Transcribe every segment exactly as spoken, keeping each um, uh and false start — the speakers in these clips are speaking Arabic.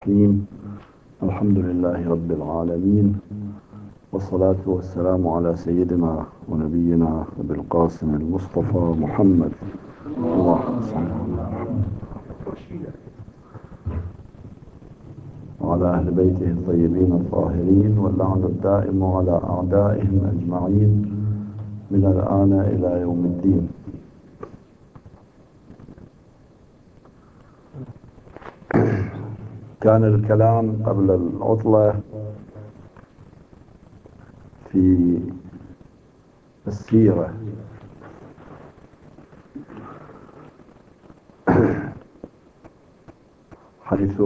الرحيم. الحمد لله رب العالمين، والصلاة والسلام على سيدنا ونبينا أبي القاسم المصطفى محمد، اللهم صل على محمد وعلى أهل بيته الطيبين الطاهرين، واللعن الدائم على أعدائهم أجمعين من الآن إلى يوم الدين. كان الكلام قبل العطلة في السيرة، حيث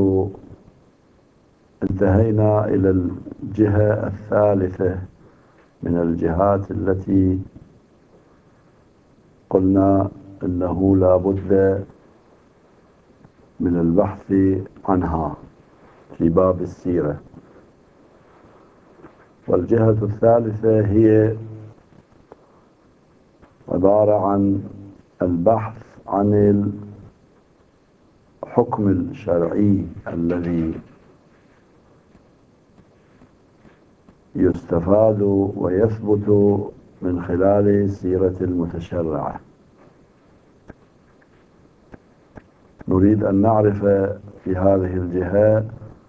انتهينا إلى الجهة الثالثة من الجهات التي قلنا إنه لا بد من البحث عنها في باب السيرة. والجهة الثالثة هي عبارة عن البحث عن الحكم الشرعي الذي يستفاد ويثبت من خلال سيرة المتشرعة. نريد أن نعرف في هذه الجهة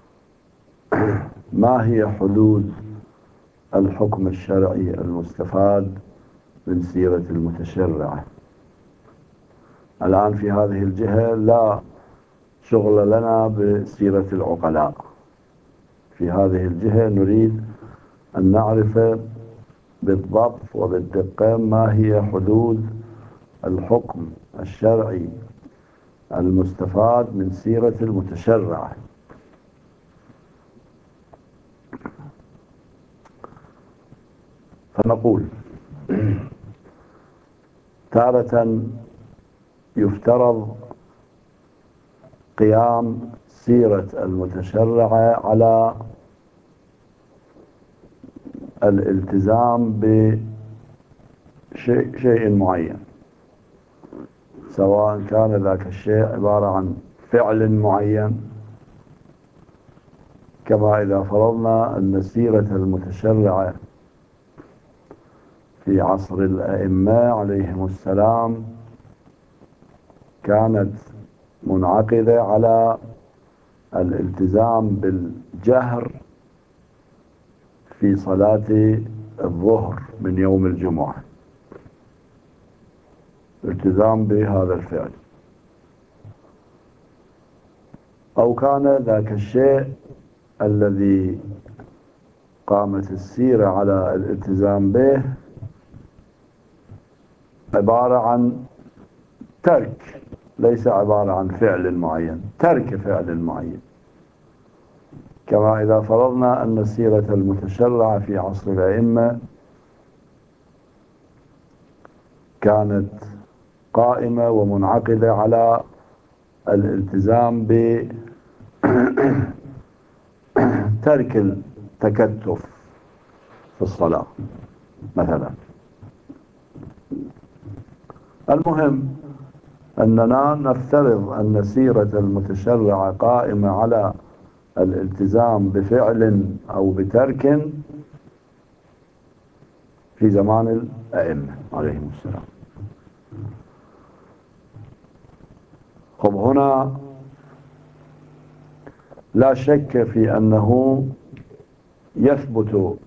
ما هي حدود الحكم الشرعي المستفاد من سيرة المتشرعة. الآن في هذه الجهة لا شغل لنا بسيرة العقلاء. في هذه الجهة نريد أن نعرف بالضبط وبالدقة ما هي حدود الحكم الشرعي المستفاد من سيرة المتشرعة. فنقول تارة يفترض قيام سيرة المتشرعة على الالتزام بشيء شيء معين، سواء كان ذاك الشيء عبارة عن فعل معين، كما إذا فرضنا أن سيرة المتشرعة في عصر الأئمة عليهم السلام كانت منعقدة على الالتزام بالجهر في صلاة الظهر من يوم الجمعة، التزام بهذا الفعل. أو كان ذاك الشيء الذي قامت السيرة على الالتزام به عبارة عن ترك، ليس عبارة عن فعل معين، ترك فعل معين، كما إذا فرضنا أن السيرة المتشرعة في عصر الأئمة كانت قائمة ومنعقدة على الالتزام بترك التكتف في الصلاة مثلا. المهم أننا نفترض أن سيرة المتشرعة قائمة على الالتزام بفعل أو بترك في زمان الأئمة عليهم السلام. خب، هنا لا شك في أنه يثبت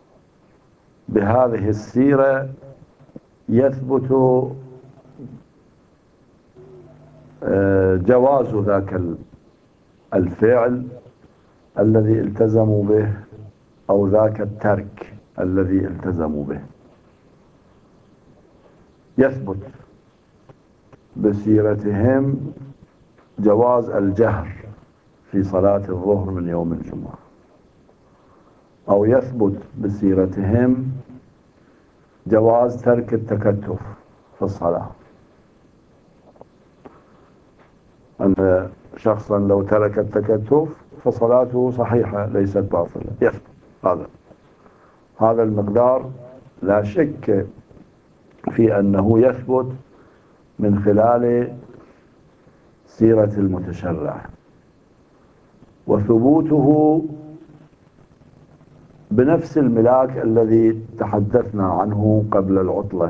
بهذه السيرة يثبت جواز ذاك الفعل الذي التزموا به أو ذاك الترك الذي التزموا به، يثبت بسيرتهم جواز الجهر في صلاة الظهر من يوم الجمعة، أو يثبت بسيرتهم جواز ترك التكتف في الصلاة، أن شخصا لو ترك التكتف فصلاته صحيحة ليست باطلة. يثبت هذا هذا المقدار، لا شك في أنه يثبت من خلال سيرة المتشرع. وثبوته بنفس الملاك الذي تحدثنا عنه قبل العطلة.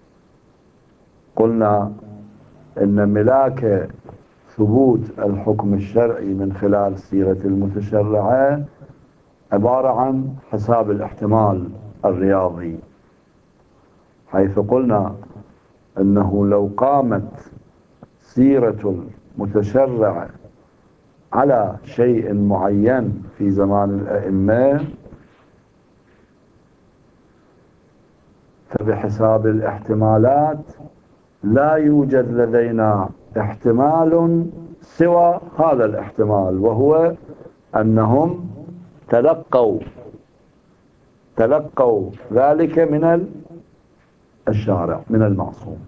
قلنا إن ملاك ثبوت الحكم الشرعي من خلال السيرة المتشرعة عبارة عن حساب الاحتمال الرياضي، حيث قلنا أنه لو قامت سيرة المتشرع على شيء معين في زمان الأئمة فبحساب الاحتمالات لا يوجد لدينا احتمال سوى هذا الاحتمال، وهو أنهم تلقوا تلقوا ذلك من الشارع، من المعصوم.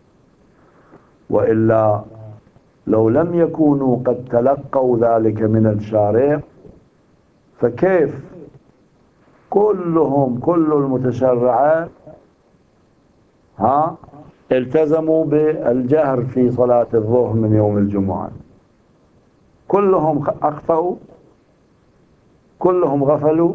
وإلا لو لم يكونوا قد تلقوا ذلك من الشارع فكيف كلهم كل المتشرعات ها التزموا بالجهر في صلاة الظهر من يوم الجمعة؟ كلهم أخطأوا، كلهم غفلوا،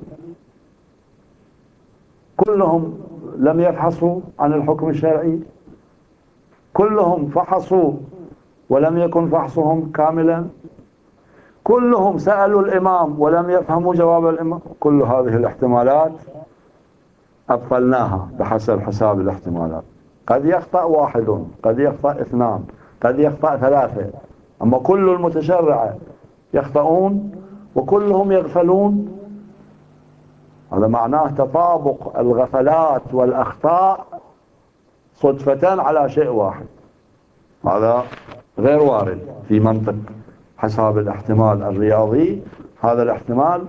كلهم لم يفحصوا عن الحكم الشرعي، كلهم فحصوا ولم يكن فحصهم كاملا، كلهم سألوا الإمام ولم يفهموا جواب الإمام. كل هذه الاحتمالات أبطلناها بحسب حساب الاحتمالات. قد يخطأ واحد، قد يخطأ اثنان، قد يخطأ ثلاثة، أما كل المتشرعة يخطئون وكلهم يغفلون. هذا معناه تطابق الغفلات والأخطاء صدفة على شيء واحد. هذا غير وارد في منطق حساب الاحتمال الرياضي. هذا الاحتمال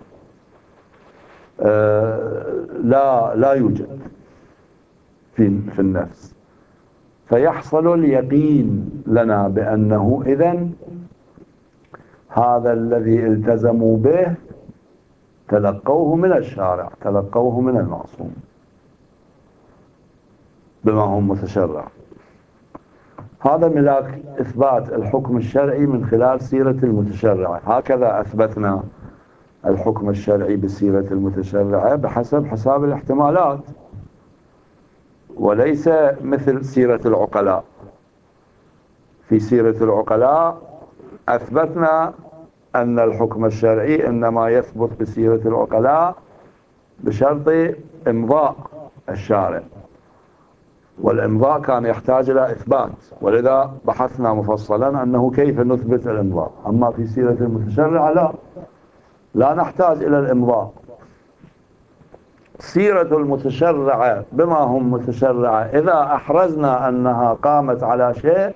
آه لا لا يوجد في في النفس، فيحصل اليقين لنا بأنه إذن هذا الذي التزموا به تلقوه من الشارع، تلقوه من المعصوم بما هم متشرع. هذا ملاك إثبات الحكم الشرعي من خلال سيرة المتشرعة. هكذا أثبتنا الحكم الشرعي بسيرة المتشرعة بحسب حساب الاحتمالات، وليس مثل سيرة العقلاء. في سيرة العقلاء أثبتنا أن الحكم الشرعي إنما يثبت بسيرة العقلاء بشرط إمضاء الشارع، والإمضاء كان يحتاج إلى إثبات، ولذا بحثنا مفصلا أنه كيف نثبت الإمضاء. أما في سيرة المتشرع لا لا نحتاج إلى الإمضاء. سيرة المتشرعة بما هم متشرعة إذا أحرزنا أنها قامت على شيء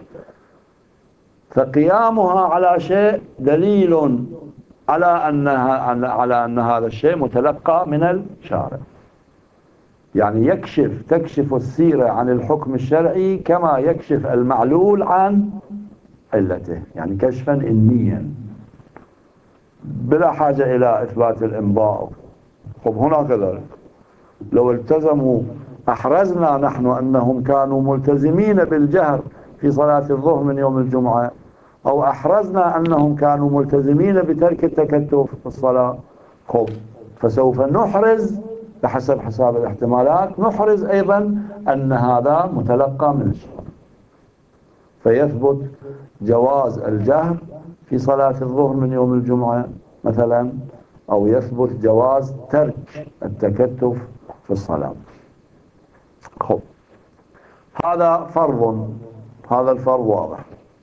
فقيامها على شيء دليل على أنها على أن هذا الشيء متلقى من الشارع. يعني يكشف تكشف السيرة عن الحكم الشرعي كما يكشف المعلول عن علته، يعني كشفا إنيا بلا حاجة إلى إثبات الإمضاء. خب هنا كذلك لو التزموا أحرزنا نحن أنهم كانوا ملتزمين بالجهر في صلاة الظهر من يوم الجمعة، أو أحرزنا أنهم كانوا ملتزمين بترك التكتف في الصلاة، خب فسوف نحرز بحسب حساب الاحتمالات، نحرز أيضا أن هذا متلقى من الشرع، فيثبت جواز الجهر في صلاة الظهر من يوم الجمعة مثلا، أو يثبت جواز ترك التكتف في الصلاة. خب هذا فرض، هذا الفرض واضح.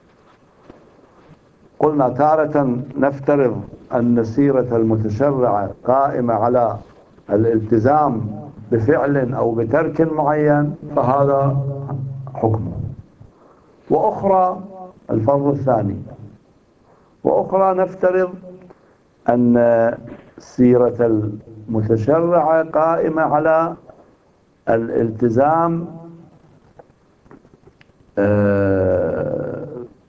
قلنا تارة نفترض أن سيرة المتشرعة قائمة على الالتزام بفعل أو بترك معين، فهذا حكمه. وأخرى الفرض الثاني، وأخرى نفترض أن سيرة المتشرعة قائمة على الالتزام آه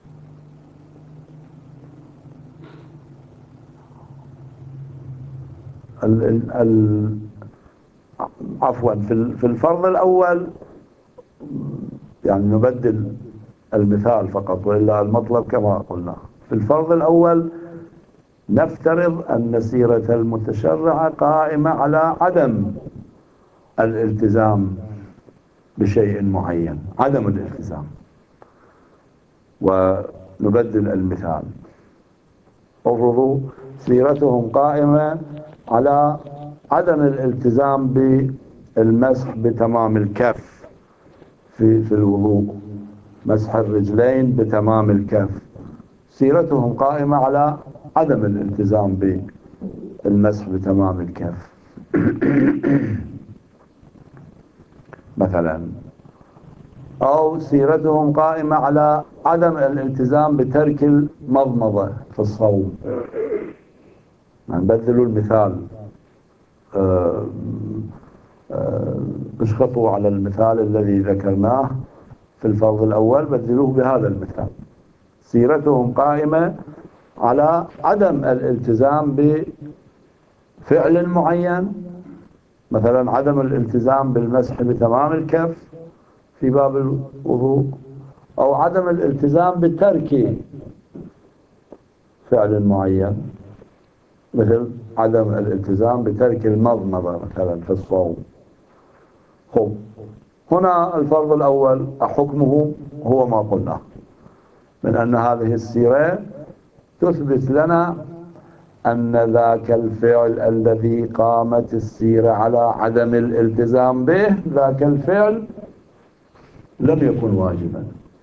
ال ال ال عفوا في في الفرض الأول يعني نبدل المثال فقط، وإلا المطلب كما قلنا. في الفرض الأول نفترض أن سيرة المتشرع قائمة على عدم الالتزام بشيء معين، عدم الالتزام، ونبدل المثال. افرضوا سيرتهم قائمة على عدم الالتزام بالمسح بتمام الكف في, في الوضوء، مسح الرجلين بتمام الكف. سيرتهم قائمة على عدم الالتزام بالمسح بتمام الكف مثلا. أو سيرتهم قائمة على عدم الالتزام بترك المضمضة في الصوم. نبدلوا المثال، أه أه اشخطوا على المثال الذي ذكرناه في الفرض الأول، بدلوه بهذا المثال. سيرتهم قائمة على عدم الالتزام بفعل معين، مثلا عدم الالتزام بالمسح بتمام الكف في باب الوضوء، أو عدم الالتزام بترك فعل معين، مثل عدم الالتزام بترك المضمضة مثلا في الصوم. خب هنا الفرض الأول حكمه هو ما قلنا، من أن هذه السيرة تثبت لنا أن ذاك الفعل الذي قامت السيرة على عدم الالتزام به، ذاك الفعل لم يكن واجبا.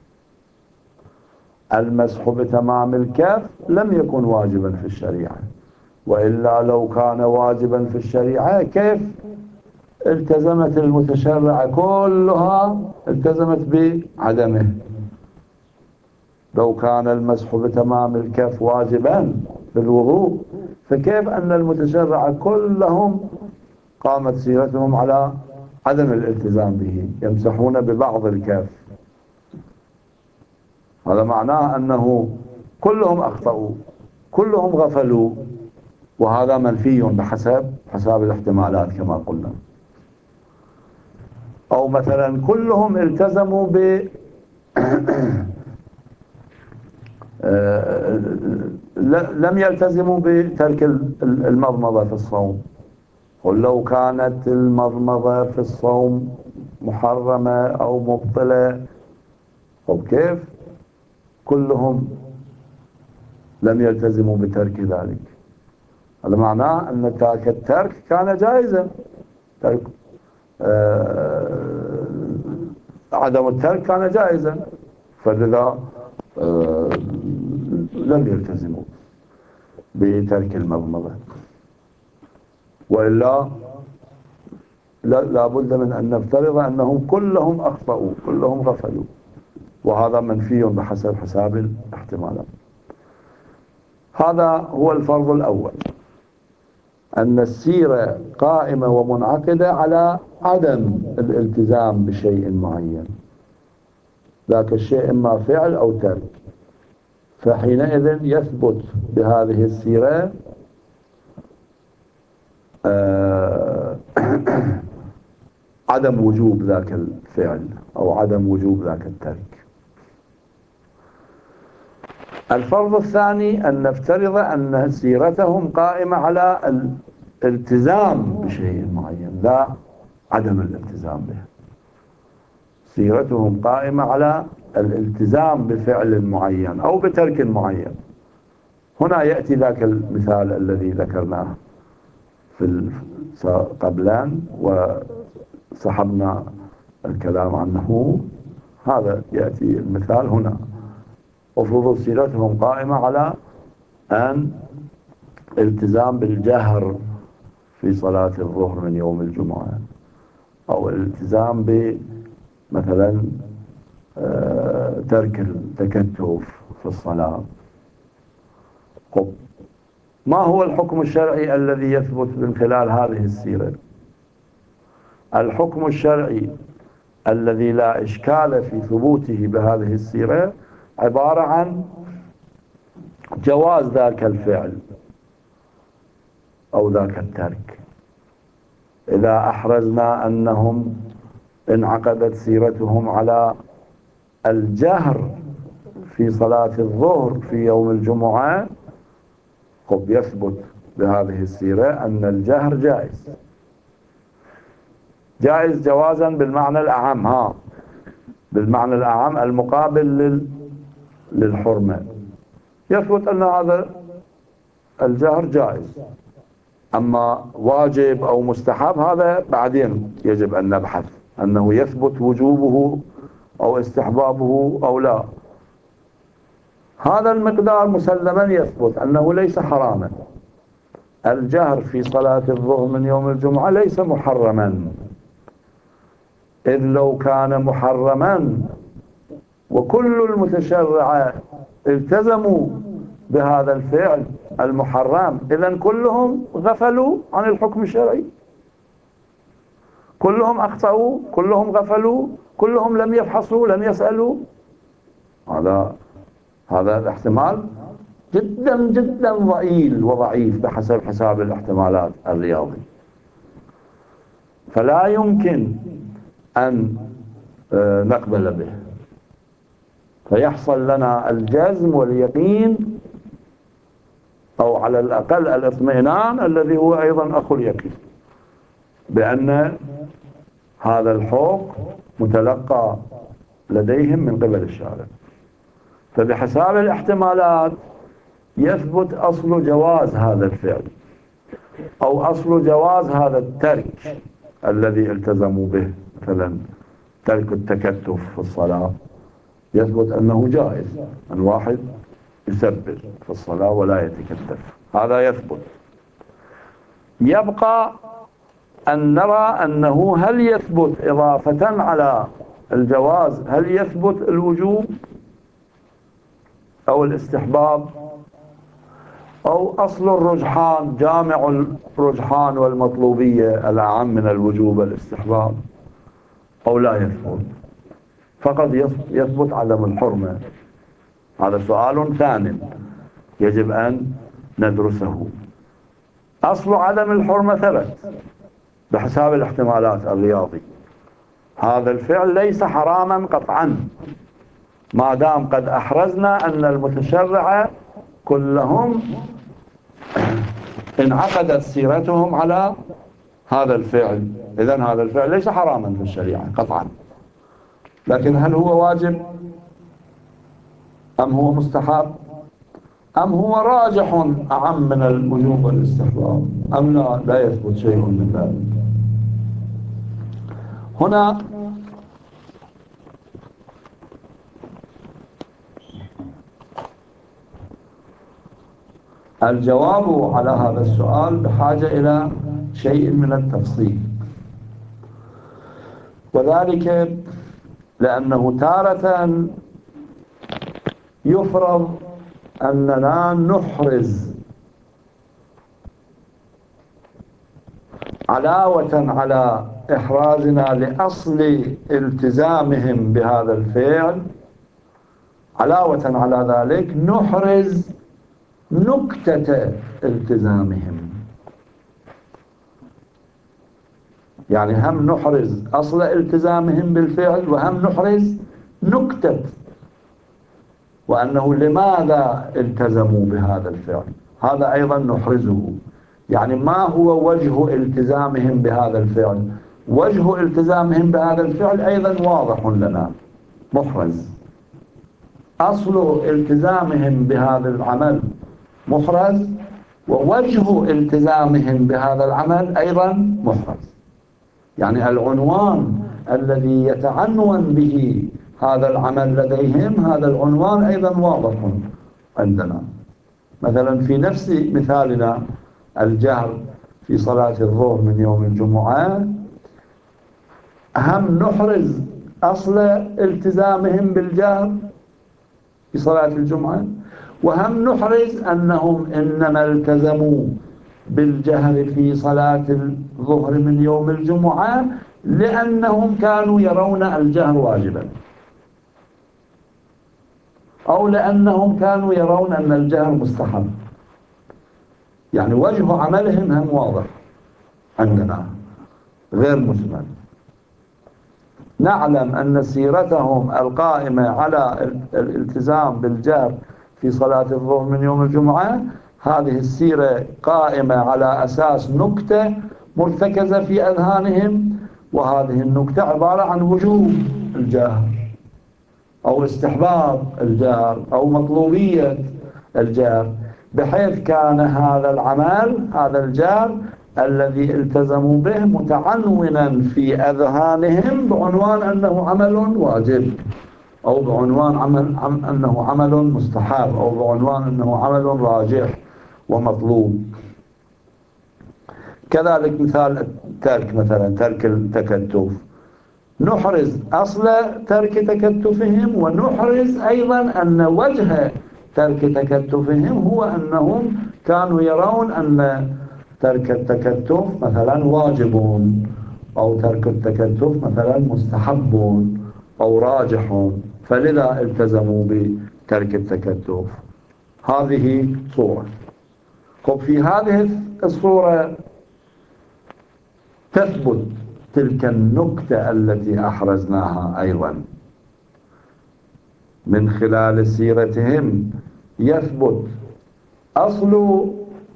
المسح بتمام الكف لم يكن واجبا في الشريعة، وإلا لو كان واجبا في الشريعة كيف التزمت المتشرعة كلها التزمت بعدمه؟ لو كان المسح بتمام الكف واجبا في الوضوء، فكيف أن المتشرعة كلهم قامت سيرتهم على عدم الالتزام به، يمسحون ببعض الكف؟ هذا معناه أنه كلهم أخطأوا، كلهم غفلوا، وهذا منفي بحسب حساب الاحتمالات كما قلنا. أو مثلا كلهم التزموا ب لم يلتزموا بترك المضمضة في الصوم. قل لو كانت المضمضة في الصوم محرمة أو مبطلة، طب كيف كلهم لم يلتزموا بترك ذلك؟ هذا معناه أن ترك الترك كان جائزا، ترك آه عدم الترك كان جائزا، فلذا آه لم يلتزموا بترك المضمضة. وإلا لا بد من أن نفترض أنهم كلهم أخطأوا، كلهم غفلوا، وهذا منفي بحسب حساب الاحتمالات. هذا هو الفرض الأول، أن السيرة قائمة ومنعقدة على عدم الالتزام بشيء معين، ذاك الشيء إما فعل أو ترك. فحينئذ يثبت بهذه السيرة آه عدم وجوب ذاك الفعل أو عدم وجوب ذاك الترك. الفرض الثاني أن نفترض أن سيرتهم قائمة على الالتزام بشيء معين، لا عدم الالتزام به. سيرتهم قائمة على الالتزام بفعل معين أو بترك معين. هنا يأتي ذاك المثال الذي ذكرناه في قبلان وسحبنا الكلام عنه، هذا يأتي المثال هنا. وفرض سيرتهم قائمة على أن التزام بالجهر في صلاة الظهر من يوم الجمعة، أو الالتزام بمثلا ترك التكتف في الصلاة. ما هو الحكم الشرعي الذي يثبت من خلال هذه السيرة؟ الحكم الشرعي الذي لا إشكال في ثبوته بهذه السيرة عبارة عن جواز ذاك الفعل أو ذاك الترك. إذا أحرزنا أنهم انعقدت سيرتهم على الجهر في صلاة الظهر في يوم الجمعة، خب يثبت بهذه السيرة أن الجهر جائز، جائز جوازا بالمعنى الأعم، ها بالمعنى الأعم المقابل لل... للحرمة. يثبت أن هذا الجهر جائز، أما واجب أو مستحب هذا بعدين يجب أن نبحث أنه يثبت وجوبه أو استحبابه أو لا. هذا المقدار مسلما يثبت أنه ليس حراما. الجهر في صلاة الظهر من يوم الجمعة ليس محرما، إذ لو كان محرما وكل المتشرع التزموا بهذا الفعل المحرم، إذن كلهم غفلوا عن الحكم الشرعي، كلهم أخطأوا، كلهم غفلوا، كلهم لم يفحصوا، لم يسألوا. هذا هذا الاحتمال جدا جدا ضئيل وضعيف بحسب حساب الاحتمالات الرياضي، فلا يمكن أن نقبل به، فيحصل لنا الجزم واليقين أو على الأقل الاطمئنان الذي هو أيضا أخو اليقين بأن هذا الحكم متلقى لديهم من قبل الشارع. فبحساب الاحتمالات يثبت أصل جواز هذا الفعل أو أصل جواز هذا الترك الذي التزموا به، مثلا ترك التكتف في الصلاة يثبت أنه جائز، الواحد يسبل في الصلاة ولا يتكتف، هذا يثبت. يبقى أن نرى أنه هل يثبت إضافة على الجواز، هل يثبت الوجوب أو الاستحباب أو أصل الرجحان جامع الرجحان والمطلوبية الأعم من الوجوب والاستحباب أو لا يثبت، فقط يثبت عدم الحرمة. هذا سؤال ثاني يجب أن ندرسه. أصل عدم الحرمة ثبت بحساب الاحتمالات الرياضي، هذا الفعل ليس حراما قطعا ما دام قد أحرزنا أن المتشرع كلهم انعقدت سيرتهم على هذا الفعل، إذن هذا الفعل ليس حراما في الشريعة قطعا. لكن هل هو واجب أم هو مستحب أم هو راجح أعم من الوجوب والاستحباب أم لا؟ لا يثبت شيء من ذلك. هنا الجواب على هذا السؤال بحاجة إلى شيء من التفصيل، وذلك لأنه تارة يفرض أننا نحرز علاوة على إحرازنا لأصل التزامهم بهذا الفعل، علاوة على ذلك نحرز نكتة التزامهم، يعني هم نحرز أصل التزامهم بالفعل وهم نحرز نكتة وأنه لماذا التزموا بهذا الفعل، هذا أيضا نحرزه. يعني ما هو وجه التزامهم بهذا الفعل؟ وجه التزامهم بهذا الفعل أيضا واضح لنا محرز، أصل التزامهم بهذا العمل محرز، ووجه التزامهم بهذا العمل أيضا محرز. يعني العنوان الذي يتعنون به هذا العمل لديهم هذا العنوان أيضا واضح عندنا. مثلا في نفس مثالنا الجهر في صلاة الظهر من يوم الجمعة، هم نحرز أصل التزامهم بالجهر في صلاة الجمعة، وهم نحرز أنهم إنما التزموا بالجهر في صلاة الظهر من يوم الجمعة لأنهم كانوا يرون الجهر واجبا، أو لأنهم كانوا يرون أن الجهر مستحب. يعني وجه عملهم هم واضح عندنا غير مجمل. نعلم أن سيرتهم القائمة على الالتزام بالجهر في صلاة الظهر من يوم الجمعة هذه السيرة قائمة على أساس نكتة مرتكزة في أذهانهم، وهذه النكتة عبارة عن وجوب الجهر أو استحباب الجهر أو مطلوبية الجهر، بحيث كان هذا العمل، هذا الجهر الذي التزموا به، متعنونا في أذهانهم بعنوان أنه عمل واجب، أو بعنوان عمل عم أنه عمل مستحب، أو بعنوان أنه عمل راجح ومطلوب. كذلك مثال الترك، مثلا ترك التكتف، نحرز أصل ترك تكتفهم، ونحرز أيضا أن وجه ترك تكتفهم هو أنهم كانوا يرون أن ترك التكتف مثلا واجب، أو ترك التكتف مثلا مستحب أو راجح، فلذا التزموا بترك التكتف. هذه صورة. طب في هذه الصورة تثبت تلك النكتة التي أحرزناها أيضا من خلال سيرتهم، يثبت أصل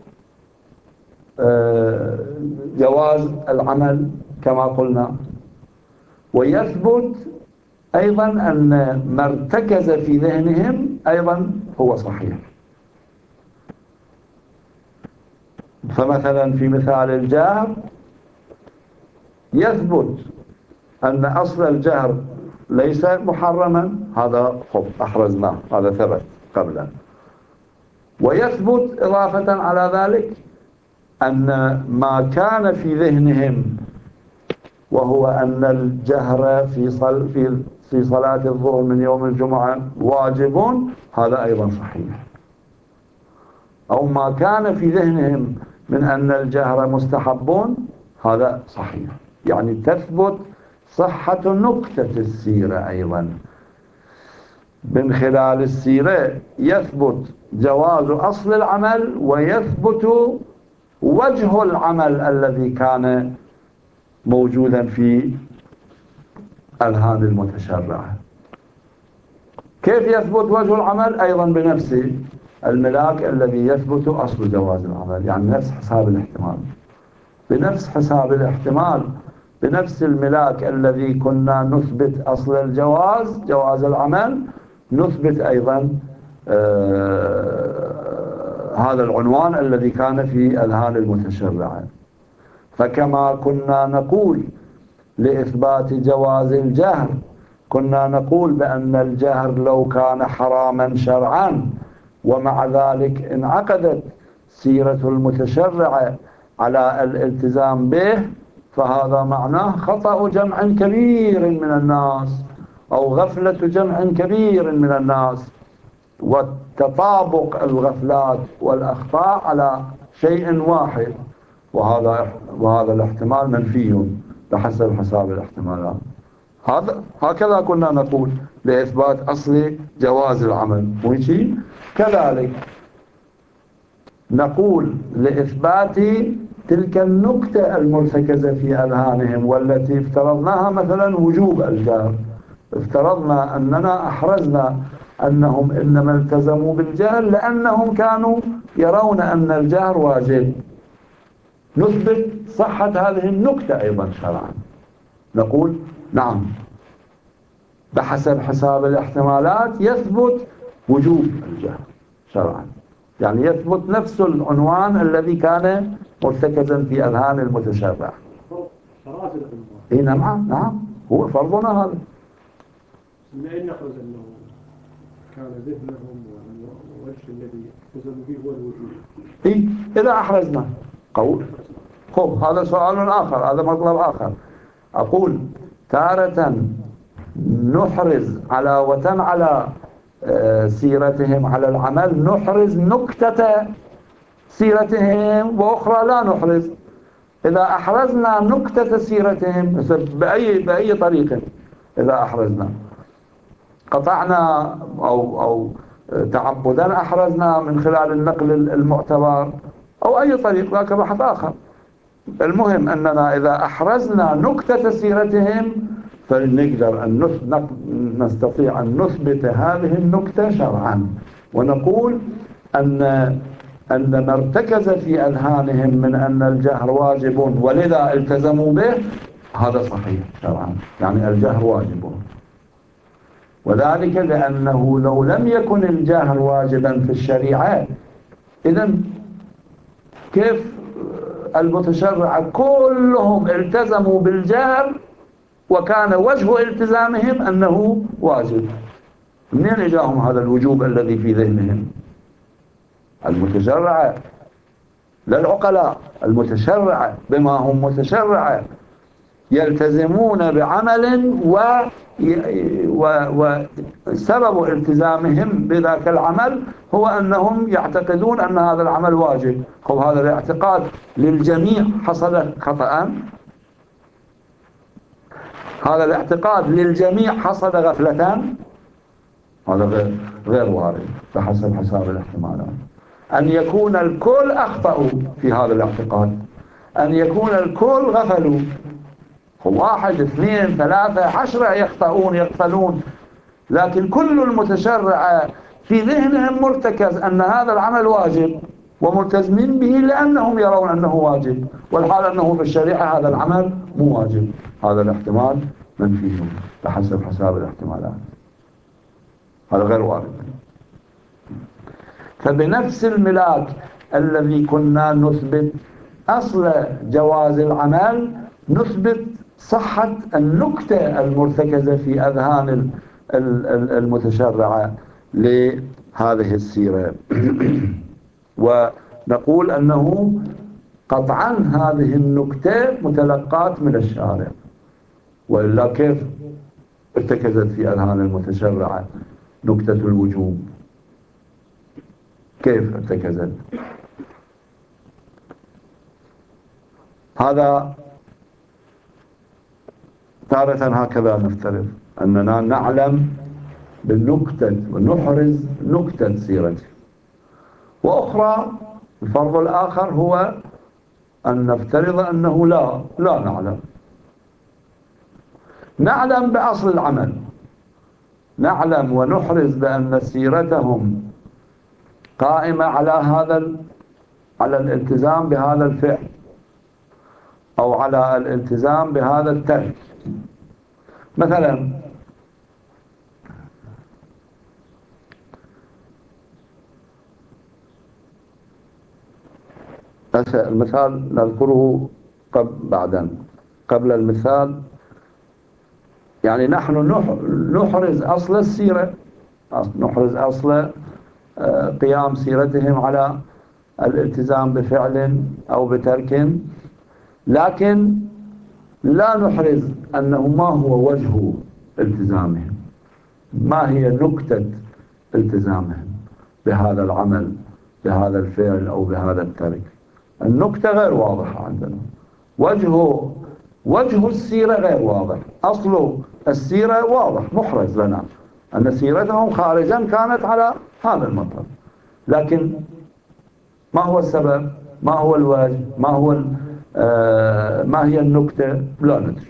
جواز العمل كما قلنا، ويثبت أيضا أن ما ارتكز في ذهنهم أيضا هو صحيح. فمثلا في مثال الجهر يثبت أن أصل الجهر ليس محرما، هذا خب أحرزناه، هذا ثبت قبلا. ويثبت إضافة على ذلك أن ما كان في ذهنهم، وهو أن الجهر في صل في في صلاة الظهر من يوم الجمعة واجب، هذا أيضا صحيح. أو ما كان في ذهنهم من أن الجهر مستحب، هذا صحيح. يعني تثبت صحة نكتة السيرة أيضا. من خلال السيرة يثبت جواز أصل العمل، ويثبت وجه العمل الذي كان موجودا في أذهان المتشرع. كيف يثبت وجه العمل؟ أيضا بنفس الملاك الذي يثبت أصل جواز العمل، يعني نفس حساب الاحتمال، بنفس حساب الاحتمال، بنفس الملاك الذي كنا نثبت أصل الجواز، جواز العمل، نثبت أيضا آه هذا العنوان الذي كان في أذهان المتشرع. فكما كنا نقول لإثبات جواز الجهر، كنا نقول بأن الجهر لو كان حراما شرعا، ومع ذلك انعقدت سيرة المتشرع على الالتزام به، فهذا معناه خطأ جمع كبير من الناس، أو غفلة جمع كبير من الناس، وتطابق الغفلات والأخطاء على شيء واحد، وهذا وهذا الاحتمال منفي بحسب حساب الاحتمالات. هذا هكذا كنا نقول لإثبات أصل جواز العمل. وشي كذلك نقول لإثبات تلك النكتة المرتكزة في أذهانهم، والتي افترضناها مثلا وجوب الجهر. افترضنا أننا أحرزنا أنهم إنما التزموا بالجهر لأنهم كانوا يرون أن الجهر واجب. نثبت صحة هذه النكتة أيضا شرعا، نقول نعم بحسب حساب الاحتمالات يثبت وجوب الجهر شرعا، يعني يثبت نفس العنوان الذي كان مرتكزا في أذهان المتشرع. إيه نعم نعم هو فرضنا هذا. من أين نأخذ أنه كان ذهنهم والوجه الذي التزموا به هو الوجوب؟ إيه إذا أحرزنا قول. خب هذا سؤال آخر، هذا مطلب آخر. أقول تارة نحرز علاوة على سيرتهم على العمل، نحرز نكتة سيرتهم، وأخرى لا نحرز. إذا أحرزنا نكتة سيرتهم بأي بأي طريقة، إذا أحرزنا قطعنا أو أو تعبدا أحرزنا من خلال النقل المعتبر أو أي طريق، ذاك بحث آخر. المهم أننا إذا أحرزنا نكتة سيرتهم فنقدر أن نستطيع أن نثبت هذه النكتة شرعا، ونقول أن أن ما ارتكز في أذهانهم من أن الجهر واجب ولذا التزموا به هذا صحيح شرعا، يعني الجهر واجب، وذلك لأنه لو لم يكن الجهر واجبا في الشريعة إذن كيف المتشرع كلهم التزموا بالجهر وكان وجه التزامهم أنه واجب؟ منين إجاهم هذا الوجوب الذي في ذهنهم؟ المتشرع للعقلاء، المتشرع بما هم متشرع يلتزمون بعمل و وسبب التزامهم بذاك العمل هو أنهم يعتقدون أن هذا العمل واجب. هو هذا الاعتقاد للجميع حصل خطأ؟ هذا الاعتقاد للجميع حصل غفلة؟ هذا غير غير وارد بحسب حساب الاحتمالات. أن يكون الكل أخطأوا في هذا الاعتقاد، أن يكون الكل غفلوا، واحد اثنين ثلاثة عشرة يخطئون يغفلون، لكن كل المتشرع في ذهنهم مرتكز أن هذا العمل واجب وملتزمين به لأنهم يرون أنه واجب، والحال أنه في الشريعة هذا العمل مو واجب. هذا الاحتمال منفي بحسب حساب الاحتمالات، هذا غير وارد. فبنفس الملاك الذي كنا نثبت أصل جواز العمل نثبت صحة النكتة المرتكزة في أذهان المتشرعة لهذه السيرة ونقول أنه قطعا هذه النكتة متلقاة من الشارع، وإلا كيف ارتكزت في أذهان المتشرعة نكتة الوجوب؟ كيف ارتكزت؟ هذا تارة هكذا نفترض أننا نعلم بالنكتة ونحرز نكتة سيرته، وأخرى الفرض الآخر هو أن نفترض أنه لا لا نعلم، نعلم بأصل العمل، نعلم ونحرز بأن سيرتهم قائمة على هذا على الالتزام بهذا الفعل أو على الالتزام بهذا الترك. مثلا المثال نذكره قبل بعدا قبل المثال، يعني نحن نحرز أصل السيرة، نحرز أصل قيام سيرتهم على الالتزام بفعل أو بترك، لكن لا نحرز أنه ما هو وجه التزامهم، ما هي نكتة التزامهم بهذا العمل بهذا الفعل أو بهذا الترك. النكتة غير واضحة عندنا، وجه وجه السيرة غير واضح، أصل السيرة واضح محرز لنا أن سيرتهم خارجا كانت على هذا المطلب، لكن ما هو السبب، ما هو الوجه، ما هو آه ما هي النكتة، لا ندري.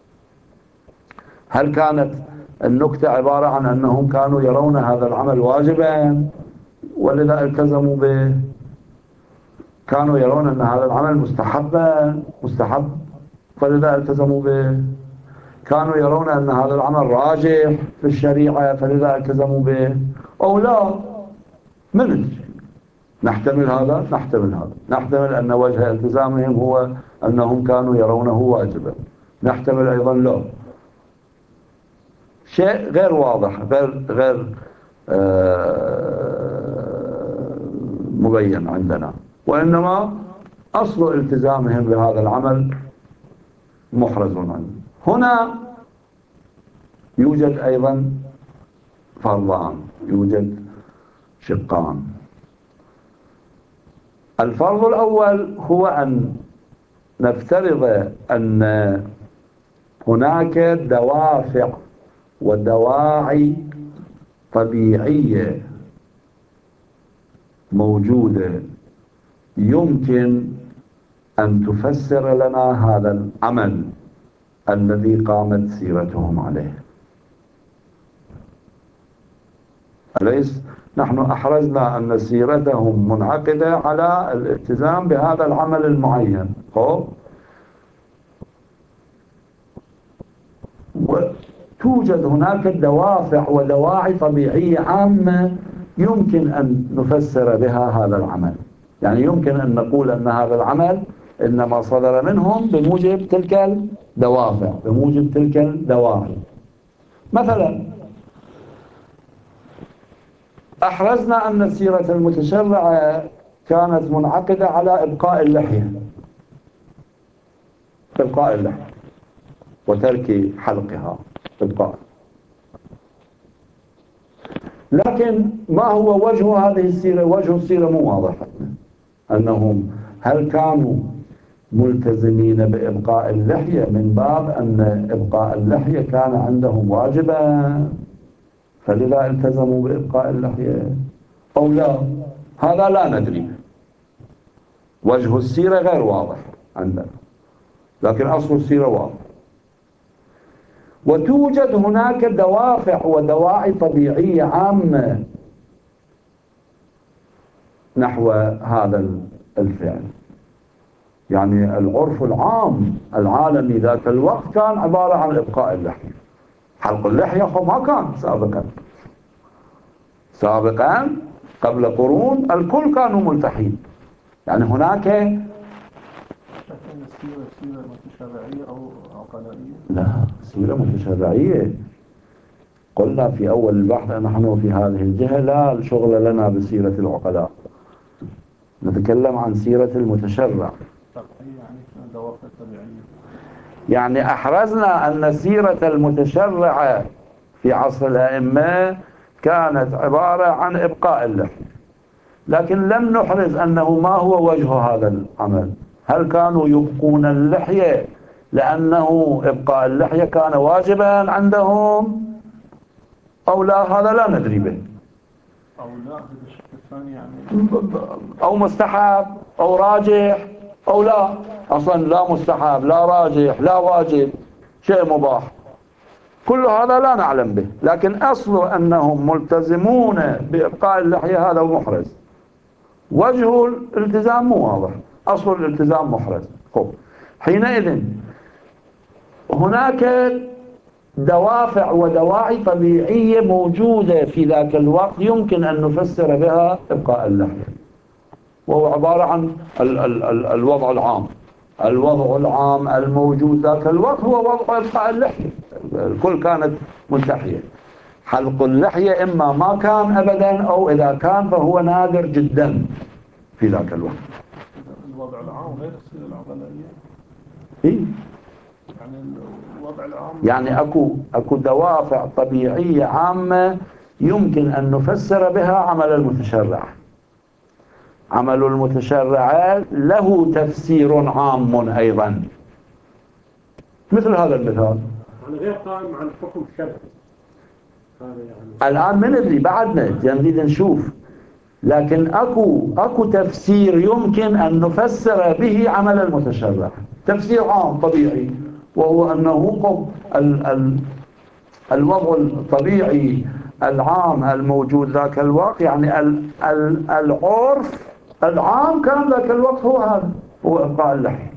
هل كانت النكتة عبارة عن أنهم كانوا يرون هذا العمل واجبا ولذا التزموا به؟ كانوا يرون أن هذا العمل مستحبا مستحب فلذا التزموا به؟ كانوا يرون أن هذا العمل راجح في الشريعة فلذا التزموا به؟ أو لا؟ من ندري. نحتمل هذا نحتمل هذا نحتمل أن وجه التزامهم هو أنهم كانوا يرونه واجبا، نحتمل أيضا لا. شيء غير واضح، غير غير آه مبين عندنا، وإنما أصل التزامهم بهذا العمل محرز عنه. هنا يوجد أيضا فرضان، يوجد شقان. الفرض الأول هو أن نفترض أن هناك دوافع ودواعي طبيعية موجودة يمكن أن تفسر لنا هذا العمل الذي قامت سيرتهم عليه. أليس نحن أحرزنا أن سيرتهم منعقدة على الالتزام بهذا العمل المعين. وتوجد هناك دوافع ودواعي طبيعية عامة يمكن أن نفسر بها هذا العمل. يعني يمكن أن نقول أن هذا العمل إنما صدر منهم بموجب تلك الدوافع، بموجب تلك الدواعي. مثلا أحرزنا أن السيرة المتشرعة كانت منعقدة على إبقاء اللحية، إبقاء اللحية وترك حلقها إبقاء. لكن ما هو وجه هذه السيرة؟ وجه السيرة مو واضح أنهم هل كانوا ملتزمين بإبقاء اللحية من باب أن إبقاء اللحية كان عندهم واجبا فلذا التزموا بإبقاء اللحية أو لا؟ هذا لا ندري. وجه السيرة غير واضح عندنا، لكن أصل السيرة واضح. وتوجد هناك دوافع ودواعي طبيعية عامة نحو هذا الفعل. يعني العرف العام العالمي ذاك الوقت كان عبارة عن إبقاء اللحية. حلق اللحية ما كان سابقا سابقا قبل قرون الكل كانوا ملتحين. يعني هناك السيرة سيرة متشرعية أو عقلائية؟ لا، سيرة متشرعية. قلنا في أول البحث نحن في هذه الجهة لا شغل لنا بسيرة العقلاء، نتكلم عن سيرة المتشرع. يعني دوافع طبيعية. يعني أحرزنا أن سيرة المتشرع في عصر الأئمة كانت عبارة عن إبقاء اللحية، لكن لم نحرز أنه ما هو وجه هذا العمل. هل كانوا يبقون اللحية لأنه إبقاء اللحية كان واجبا عندهم أو لا؟ هذا لا ندري به. أو لا بالشكل الثاني يعني أو مستحب أو راجح أو لا، أصلا لا مستحب لا راجح لا واجب، شيء مباح، كل هذا لا نعلم به. لكن أصل أنهم ملتزمون بإبقاء اللحية هذا محرز. وجه الالتزام مو واضح، أصل الالتزام محرز. خب حينئذ هناك دوافع ودواعي طبيعية موجودة في ذاك الوقت يمكن أن نفسر بها إبقاء اللحية، وهو عبارة عن ال ال ال الوضع العام. الوضع العام الموجود ذاك الوقت هو وضع إبقاء اللحية، الكل كانت ملتحية. حلق اللحية إما ما كان أبدا أو إذا كان فهو نادر جدا في ذاك الوقت. الوضع العام غير السيرة العقلائية. إيه؟ يعني الوضع العام يعني أكو أكو دوافع طبيعية عامة يمكن أن نفسر بها عمل المتشرع. عمل المتشرع له تفسير عام أيضا، مثل هذا المثال. يعني غير قائم عن الحكم الشرعي. يعني الآن من ندري بعدنا نريد نشوف، لكن أكو أكو تفسير يمكن أن نفسر به عمل المتشرع، تفسير عام طبيعي، وهو أنه ال ال الوضع الطبيعي العام الموجود ذاك الوقت، يعني ال ال العرف العام كان ذاك الوقت هو هذا، هو إبقاء اللحية.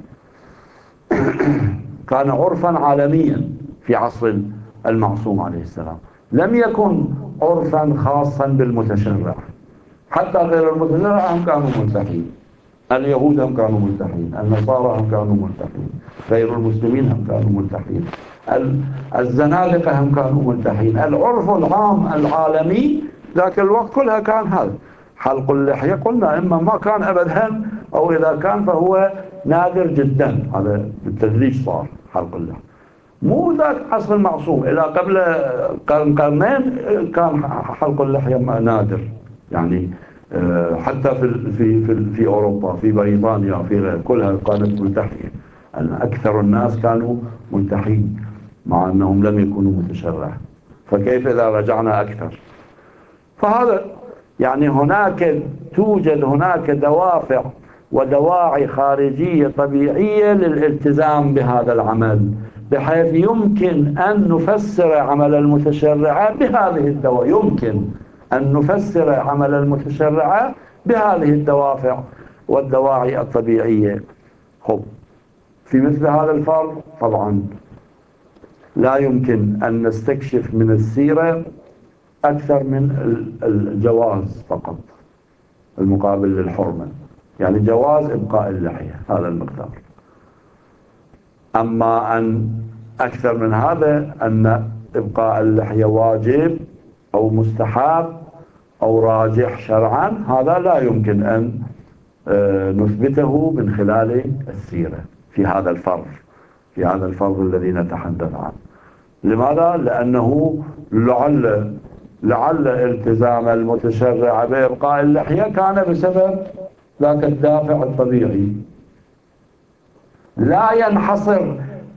كان عرفا عالميا في عصر المعصوم عليه السلام، لم يكن عرفا خاصا بالمتشرع. حتى غير المتشرع هم كانوا ملتحين، اليهود هم كانوا ملتحين، النصارى هم كانوا ملتحين، غير المسلمين هم كانوا ملتحين، الزنادقة هم كانوا ملتحين. العرف العام العالمي ذاك الوقت كلها كان هذا. حلق اللحية قلنا إما ما كان أبدا أو إذا كان فهو نادر جدا، هذا بالتدريج صار حلق اللحية. مو ذاك عصر المعصوم، إلى قبل قرن قرنين كان حلق اللحية نادر. يعني حتى في في في, في أوروبا، في بريطانيا، في غير كلها كانت ملتحية. أكثر الناس كانوا ملتحين مع أنهم لم يكونوا متشرع، فكيف إذا رجعنا أكثر؟ فهذا يعني هناك توجد هناك دوافع ودواعي خارجية طبيعية للالتزام بهذا العمل، بحيث يمكن أن نفسر عمل المتشرع بهذه الدواعي. يمكن أن نفسر عمل المتشرعة بهذه الدوافع والدواعي الطبيعية. خب في مثل هذا الفرض طبعا لا يمكن أن نستكشف من السيرة أكثر من الجواز فقط المقابل للحرمة، يعني جواز إبقاء اللحية هذا المقدار. أما أن أكثر من هذا أن إبقاء اللحية واجب أو مستحب أو راجح شرعا، هذا لا يمكن أن نثبته من خلال السيرة في هذا الفرض في هذا الفرض الذي نتحدث عنه. لماذا؟ لأنه لعل لعل التزام المتشرع بإبقاء اللحية كان بسبب ذاك الدافع الطبيعي، لا ينحصر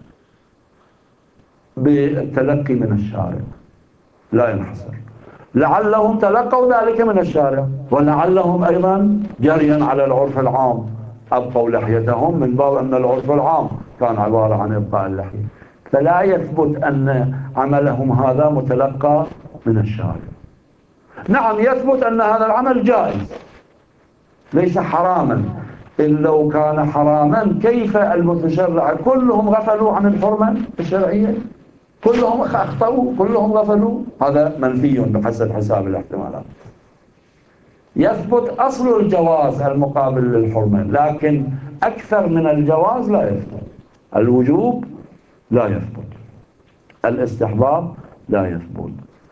بالتلقي من الشارع، لا ينحصر. لعلهم تلقوا ذلك من الشارع، ولعلهم أيضا جريا على العرف العام أبقوا لحيتهم من باب أن العرف العام كان عبارة عن إبقاء اللحية، فلا يثبت أن عملهم هذا متلقى من الشارع. نعم يثبت أن هذا العمل جائز ليس حراما، إن لو كان حراما كيف المتشرع كلهم غفلوا عن الحرمة الشرعية، كلهم أخطأوا، كلهم غفلوا، هذا منفي بحسب حساب الاحتمالات. يثبت أصل الجواز المقابل للحرمة، لكن أكثر من الجواز لا يثبت، الوجوب لا يثبت، الاستحباب لا يثبت.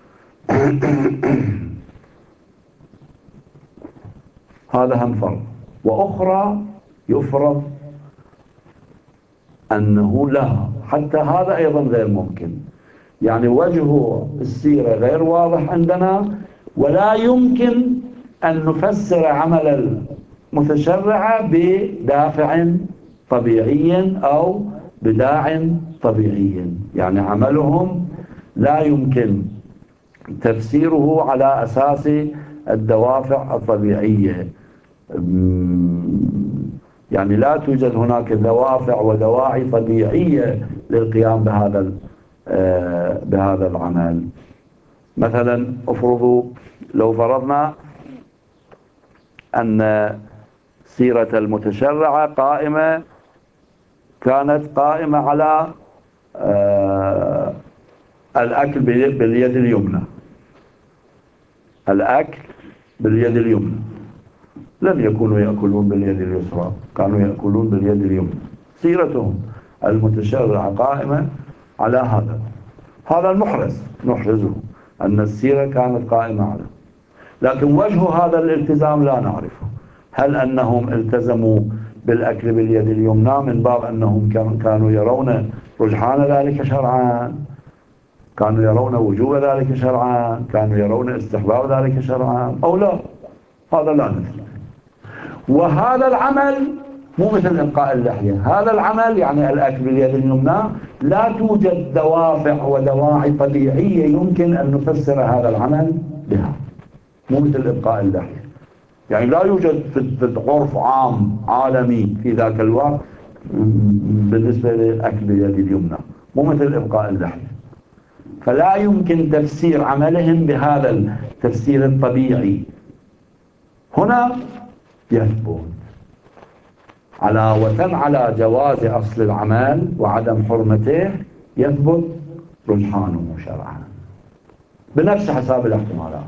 هذا هم فرض. وأخرى يفرض أنه لا، حتى هذا أيضا غير ممكن، يعني وجه السيرة غير واضح عندنا، ولا يمكن أن نفسر عمل المتشرع بدافع طبيعي أو بداع طبيعي، يعني عملهم لا يمكن تفسيره على أساس الدوافع الطبيعية، يعني لا توجد هناك دوافع ودواعي طبيعية للقيام بهذا بهذا العمل. مثلا افرضوا لو فرضنا أن سيرة المتشرعة قائمة كانت قائمة على الأكل باليد اليمنى، الأكل باليد اليمنى، لم يكونوا يأكلون باليد اليسرى، كانوا يأكلون باليد اليمنى. سيرتهم المتشرعة قائمة على هذا هذا المحرز، نحرزه أن السيرة كانت قائمة على، لكن وجه هذا الالتزام لا نعرفه. هل أنهم التزموا بالأكل باليد اليمنى من باب أنهم كانوا يرون رجحان ذلك شرعا، كانوا يرون وجوب ذلك شرعا، كانوا يرون استحباب ذلك شرعا، أو لا؟ هذا لا ندري. وهذا العمل مو مثل إبقاء اللحية، هذا العمل يعني الأكل باليد اليمنى لا توجد دوافع ودواعي طبيعية يمكن أن نفسر هذا العمل بها، مو مثل إبقاء اللحية، يعني لا يوجد في عرف عام عالمي في ذاك الوقت بالنسبة للأكل باليد اليمنى، مو مثل إبقاء اللحية، فلا يمكن تفسير عملهم بهذا التفسير الطبيعي. هنا يثبت علاوة على جواز أصل العمل وعدم حرمته، يثبت رجحانه شرعا بنفس حساب الاحتمالات،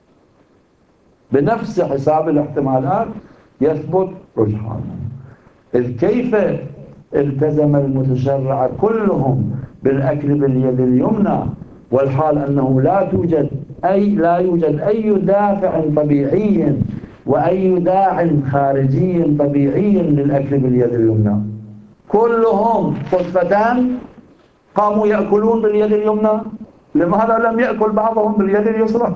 بنفس حساب الاحتمالات يثبت رجحانه. إذ كيف التزم المتشرع كلهم بالأكل باليد اليمنى والحال أنه لا توجد أي لا يوجد أي دافع طبيعي وأي داع خارجي طبيعي للأكل باليد اليمنى، كلهم صدفة قاموا يأكلون باليد اليمنى، لماذا لم يأكل بعضهم باليد اليسرى؟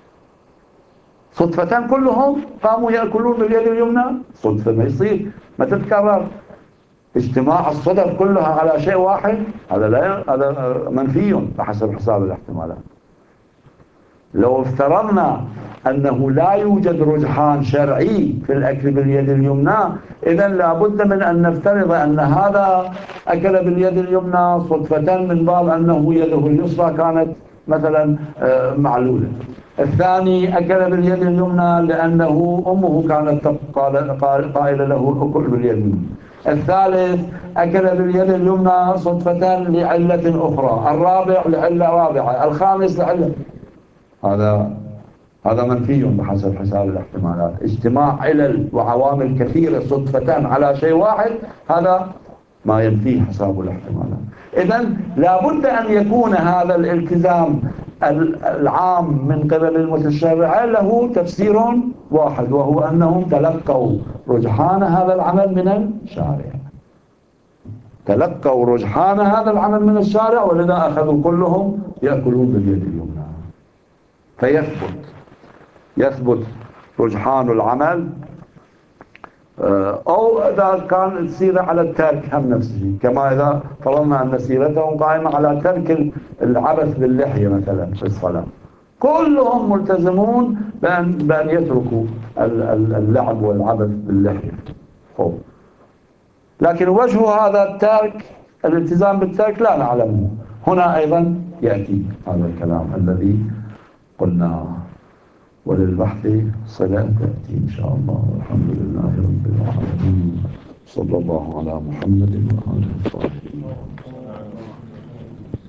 صدفة كلهم قاموا يأكلون باليد اليمنى، صدفة ما يصير، ما تتكرر اجتماع الصدف كلها على شيء واحد، هذا لا هذا منفي بحسب حساب الاحتمالات. لو افترضنا أنه لا يوجد رجحان شرعي في الأكل باليد اليمنى، إذن لابد من أن نفترض أن هذا أكل باليد اليمنى صدفة من باب أنه يده اليسرى كانت مثلا معلولة، الثاني أكل باليد اليمنى لأنه أمه كانت قائلة له أكل باليد اليمنى. الثالث أكل باليد اليمنى صدفة لعلة أخرى. الرابع لعلة رابعة. الخامس لعلة. هذا هذا منفي بحسب حساب الاحتمالات. اجتماع علل وعوامل كثيرة صدفة على شيء واحد، هذا ما ينفيه حساب الاحتمالات. إذن لابد أن يكون هذا الالتزام العام من قبل المتشرع له تفسير واحد، وهو أنهم تلقوا رجحان هذا العمل من الشارع. تلقوا رجحان هذا العمل من الشارع، ولذا أخذوا كلهم يأكلون باليد اليمنى. فيثبت يثبت رجحان العمل، أو إذا كان السيرة على الترك هم نفسه، كما إذا فرضنا أن سيرتهم قائمة على ترك العبث باللحية مثلا في الصلاة، كلهم ملتزمون بأن, بأن يتركوا اللعب والعبث باللحية. خب. لكن وجه هذا الترك، الالتزام بالترك، لا نعلمه. هنا أيضا يأتي هذا الكلام الذي قلناه، وللبحث صلة تأتي إن شاء الله. والحمد لله رب العالمين، صلى الله على محمد وآله وصحبه.